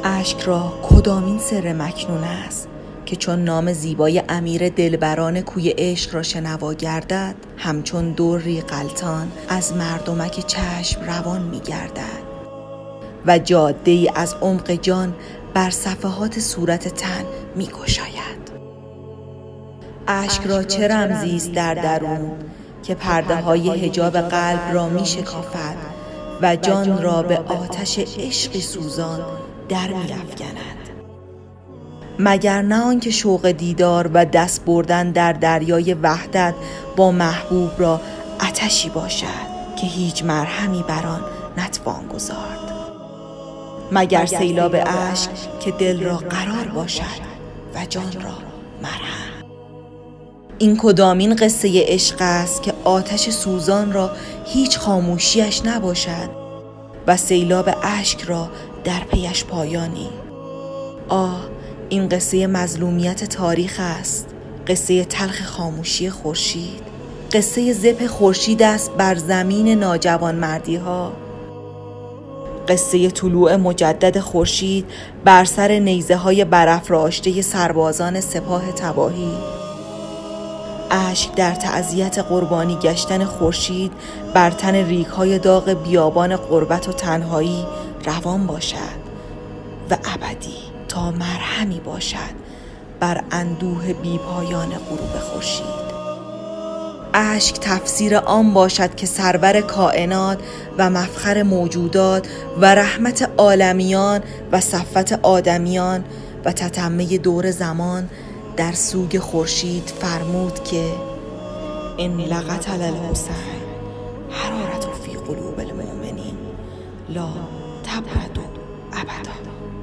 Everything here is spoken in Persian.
اشک را کدامین سر مکنون است که چون نام زیبای امیر دلبران کوی عشق را شنوا گردد، همچون دری غلتان از مردمک چشم روان می گردد و جاده‌ای از عمق جان بر صفحات صورت تن می گشاید. اشک را چه رمزی است در درون که پرده های حجاب قلب را می شکافد و جان را به آتش عشق سوزان در می افکند. مگر نه آنکه شوق دیدار و دست بردن در دریای وحدت با محبوب را آتشی باشد که هیچ مرهمی بر آن نتوان گذارد. مگر سیلاب اشک که دل را قرار باشد و جان را مرهم. این کدامین قصه عشق است که آتش سوزان را هیچ خاموشیش نباشد و سیلاب اشک را در پیش پایانی؟ آه، این قصه مظلومیت تاریخ است، قصه تلخ خاموشی خورشید، قصه زپ خورشید است بر زمین ناجوانمردی ها، قصه طلوع مجدد خورشید بر سر نیزه های برافراشته سربازان سپاه تباهی. اشک در تعزیت قربانی گشتن خورشید بر تن ریگ‌های داغ بیابان غربت و تنهایی روان باشد و ابدی تا مرهمی باشد بر اندوه بی‌پایان غروب خورشید. اشک تفسیر آن باشد که سرور کائنات و مفخر موجودات و رحمت عالمیان و صفوت آدمیان و تتمه دور زمان در سوگ خورشید فرمود که ان لقتل الحسین حرارة فی قلوب المؤمنین لا تبرد ابدا.